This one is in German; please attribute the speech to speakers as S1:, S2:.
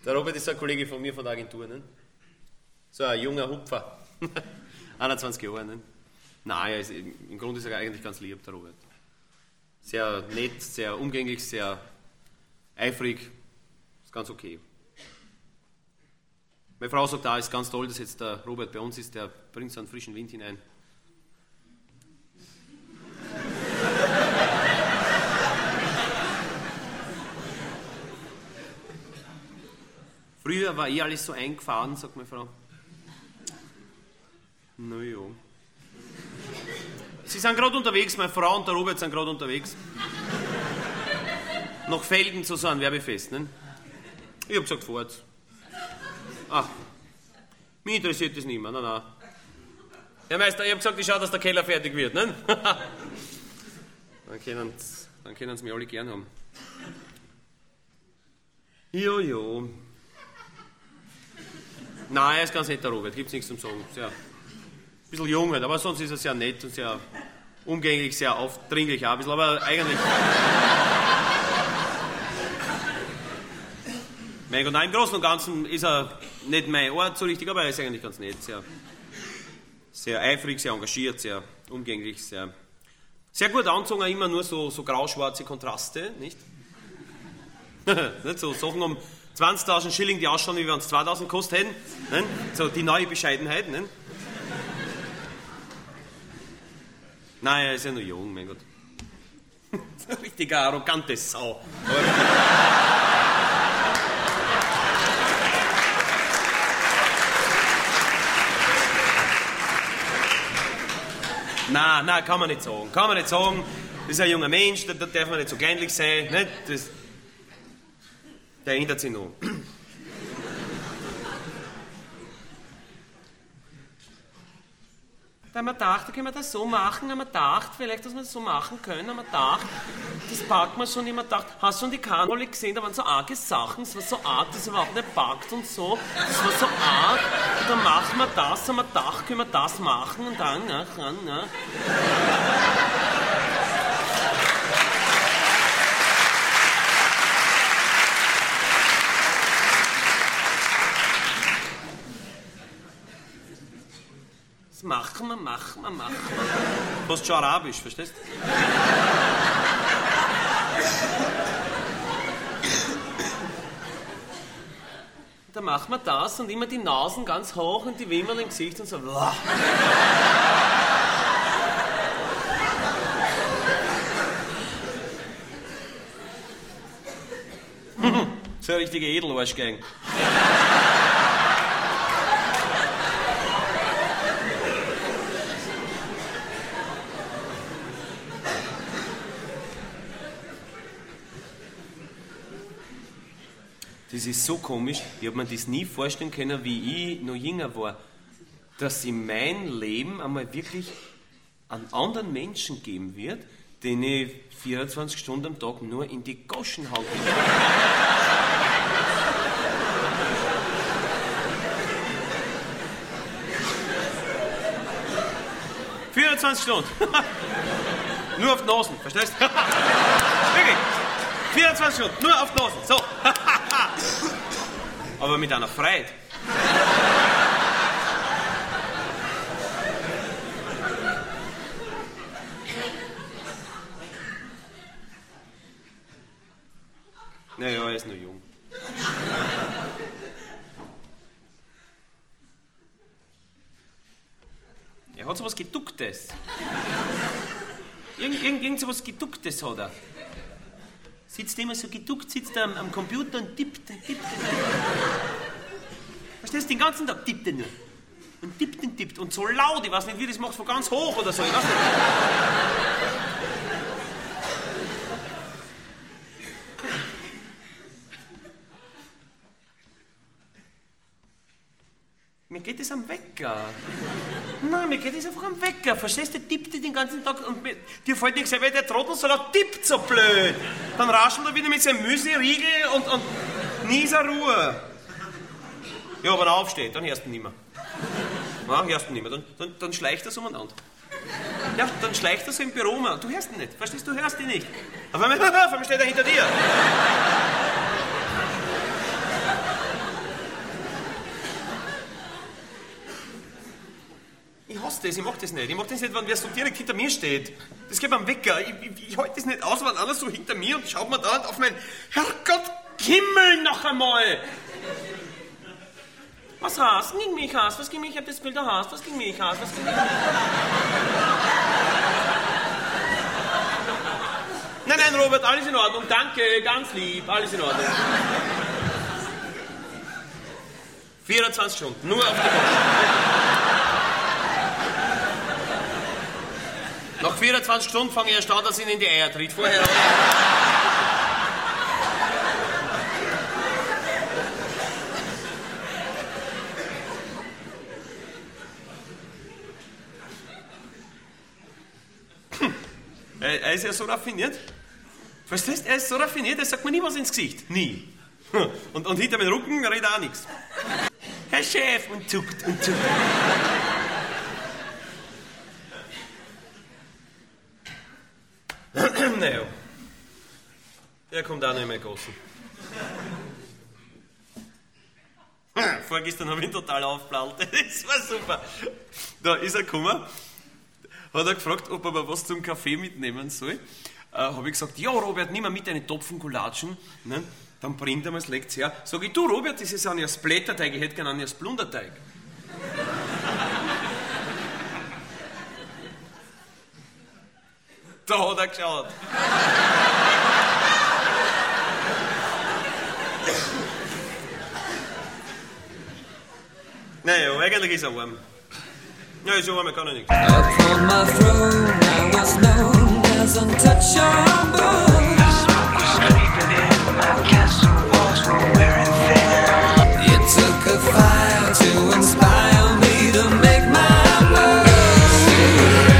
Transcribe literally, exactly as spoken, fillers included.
S1: Der Robert ist ein Kollege von mir von der Agentur, ne? So ein junger Hupfer. einundzwanzig Jahre, ne? Nein, er ist, im Grunde ist er eigentlich ganz lieb, der Robert. Sehr nett, sehr umgänglich, sehr eifrig. Ist ganz okay. Meine Frau sagt, da ist ganz toll, dass jetzt der Robert bei uns ist, der bringt so einen frischen Wind hinein. Früher war eh alles so eingefahren, sagt meine Frau. Na ja. Sie sind gerade unterwegs, meine Frau und der Robert sind gerade unterwegs. Nach Felden zu so einem Werbefest, ne? Ich hab gesagt, fort. Ah, mich interessiert das nicht mehr, nein, nein. Herr Meister, ich hab gesagt, ich schau, dass der Keller fertig wird, ne? Dann können, dann können sie mich alle gern haben. Jo, jo. Nein, er ist ganz nett, der Robert, gibt's nichts zum Sagen. Sehr, ein bisschen jung halt, aber sonst ist er sehr nett und sehr umgänglich, sehr aufdringlich auch ein bisschen, aber eigentlich... Mein Gott, nein, im Großen und Ganzen ist er nicht mein Ort so richtig, aber er ist eigentlich ganz nett, sehr, sehr eifrig, sehr engagiert, sehr umgänglich, sehr, sehr gut angezogen, immer nur so, so grau-schwarze Kontraste, nicht? Nicht so Sachen um zwanzigtausend Schilling, die ausschauen, wie wir uns zweitausend gekostet hätten. Ne? So die neue Bescheidenheit. Ne? Nein, er ist ja nur jung, mein Gott. Richtiger arrogante Sau. Nein, nein, kann man nicht sagen. Kann man nicht sagen. Das ist ein junger Mensch, da, da darf man nicht so kleinlich sein. Nicht? Das, der ändert sich noch. Da haben wir gedacht, da können wir das so machen, haben wir gedacht, vielleicht, dass wir das so machen können, haben wir gedacht, das packt man schon, immer gedacht, hast du schon die Kanole gesehen, da waren so arge Sachen, es war so arg, dass es überhaupt nicht packt und so, das war so arg, und dann machen wir das, haben wir gedacht, können wir das machen, und dann, ja, dann, ja. Machen wir, machen wir, machen wir. Du hast schon Arabisch, verstehst du? Dann machen wir das und immer die Nasen ganz hoch und die Wimpern im Gesicht und so. Boah. So eine richtige Edelarschgang. Das ist so komisch, ich habe mir das nie vorstellen können, wie ich noch jünger war, dass in mein Leben einmal wirklich einen anderen Menschen geben wird, den ich vierundzwanzig Stunden am Tag nur in die Goschen haue. vierundzwanzig Stunden. Nur auf die Nasen, verstehst du? Wirklich. vierundzwanzig Stunden, nur auf die Nasen. So. Aber mit einer Freude. Naja, er ist nur jung. Er hat so was Geducktes. Irgend, irgend, irgend so was Geducktes hat er. Sitzt immer so geduckt, sitzt er am, am Computer und tippt, tippt, tippt. Verstehst du, den ganzen Tag tippt er nur. Und tippt und tippt. Und so laut, ich weiß nicht, wie das macht, von ganz hoch oder so, ich weiß nicht. Mir geht es am Wecker. Nein, mir geht es einfach am Wecker. Verstehst du, der tippt den ganzen Tag und mir, dir fällt nichts ein, weil der Trottel so laut tippt so blöd. Dann raschelt er wieder mit seinem Müsli-Riegel und, und nie ist er Ruhe. Ja, wenn er aufsteht, dann hörst du ihn nicht mehr. Ja, hörst du ihn nicht mehr. Dann, dann, dann schleicht er so umeinander. Ja, dann schleicht er so im Büro um. Du hörst ihn nicht. Verstehst du, du hörst ihn nicht. Auf einmal, auf einmal steht er hinter dir. das, ich mach das nicht. Ich mach das nicht, wenn wer so direkt hinter mir steht. Das geht beim Wecker. Ich, ich, ich halte das nicht aus, wenn einer so hinter mir und schaut mir da auf mein Herrgott Himmel noch einmal. Was hast du gegen mich, hast? Was gegen mich? Ich hab das Bild da hast. Was gegen mich, hast? Was gegen mich? Nein, nein, Robert, alles in Ordnung. Danke, ganz lieb. Alles in Ordnung. vierundzwanzig Stunden, nur auf der Post. Nach vierundzwanzig Stunden fange ich erst an, dass ich ihn in die Eier tritt. Vorher... Hm. Er, er ist ja so raffiniert. Verstehst du? Er ist so raffiniert, er sagt mir nie was ins Gesicht. Nie. Und, und hinter meinem Rücken redet auch nichts. Herr Chef, und zuckt und zuckt. Naja. Der kommt auch nicht mehr gossen. Vorgestern habe ich ihn total aufgeblallt. Das war super. Da ist er gekommen, hat er gefragt, ob er mir was zum Kaffee mitnehmen soll. Äh, habe ich gesagt, ja Robert, nimm mal mit einen Topfen Gulatschen. Ne? Dann bringt er mir, es legt's her. Sag ich, du Robert, das ist ein Blätterteig, ich hätte gerne einen Blunderteig. Da hat er geschaut. Naja, eigentlich ist er arm. Ja, ist ja arm, kann er nichts. Upon my throne I was known as untouchable.